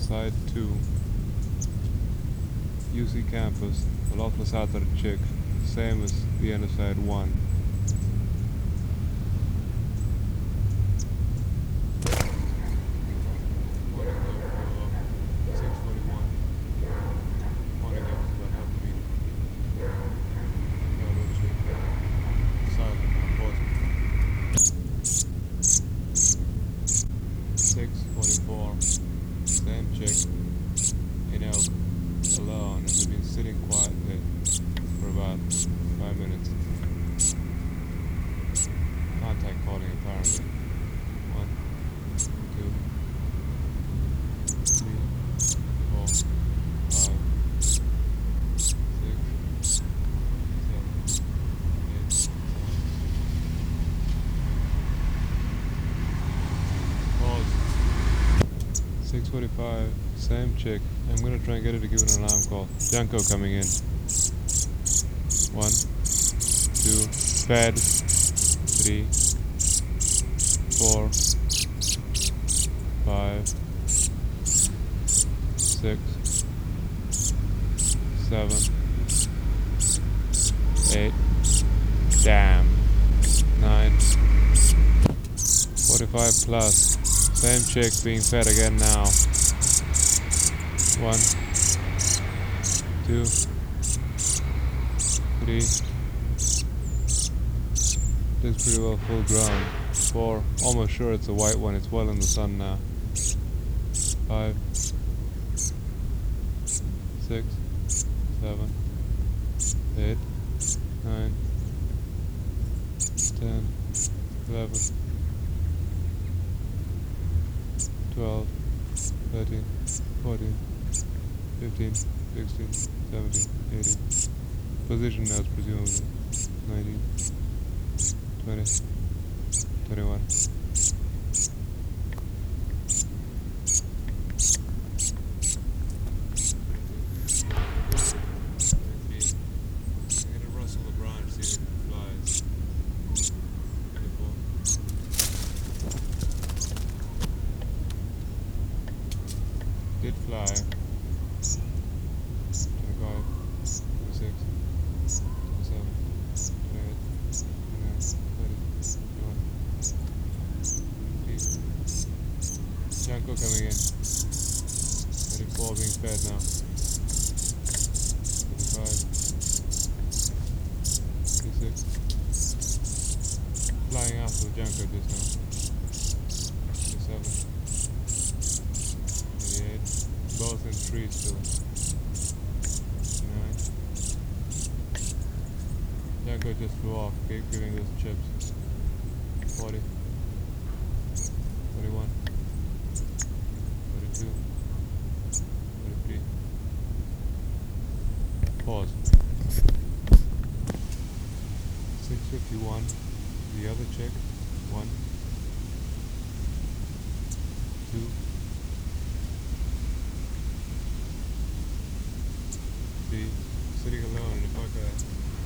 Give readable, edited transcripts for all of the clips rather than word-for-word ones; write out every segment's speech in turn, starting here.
side 2, UC campus, العطلة ساعة check, same as the end of side 1. Same chick in Elk alone, and we've been sitting quietly for about 5 minutes. Contact calling apparently. 1, 2, 3, 4, 5, 6, 7, 8, 9. Pause. 6:45, same chick. I'm gonna try and get her to give an alarm call. Janko coming in. 1, 2, fed. 3, 4, 5, 6, 7, 8. Damn. 9. 45 plus. Same chick being fed again now. 1, 2, 3. Looks pretty well full grown. 4. Almost sure it's a white one. It's well in the sun now. 5, 6, 7, 8, 9, 10, 11, 12, 13, 14, 15, 16, 17, 18. Position notes presumably. 19, 20, 21. Did fly. 25, 26, 27, 28, 29, 30, 31, 50. Janko coming in. 34 being fed now. 35, 36. Flying after the Janko just now. 37. Both in 3 still. 9. Janko just flew off, giving those chips. 40. 41. 42. 43. Pause. 6:51. The other chick. 1. 2. 3, sitting alone in a bucket.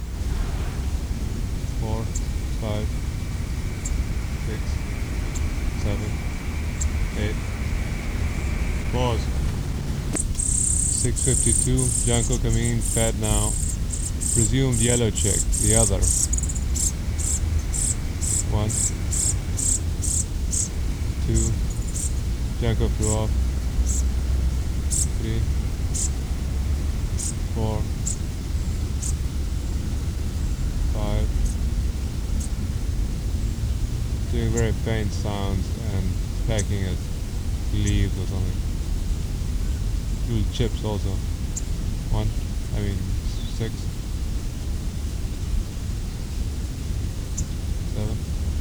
4, 5, 6, 7, 8. Pause. 6:52, Janko coming in, fed now. Presumed yellow chick, the other. 1, 2, Janko flew off. 3, 4, 5. Doing very faint sounds and pecking at leaves or something. Little chips also. 6, 7.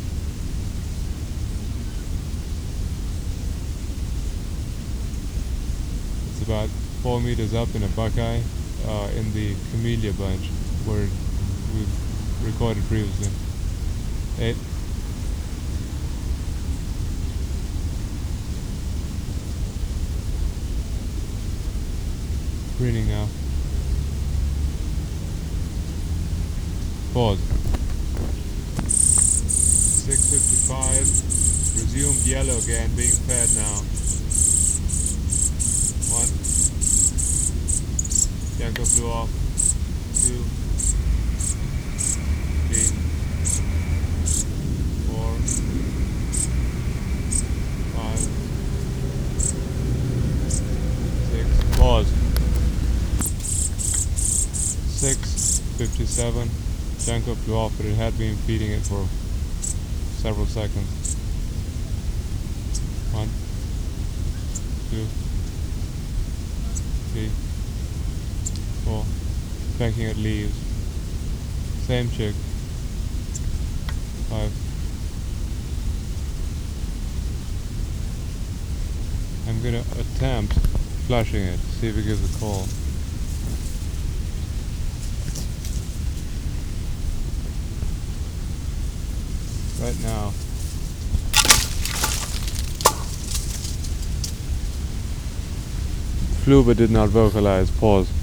It's about 4 meters up in a buckeye. In the Camellia bunch where we've recorded previously. 8. Greening now. Pause. 6:55. Resumed yellow again, being fed now. Janko flew off. 2, 3, 4, 5, 6. Pause. 6:57. Janko flew off, but it had been feeding it for several seconds. 1, 2, 3, 4. Pecking at leaves. Same chick. 5. I'm gonna attempt flushing it, see if it gives a call. Right now. Flew but did not vocalize. Pause.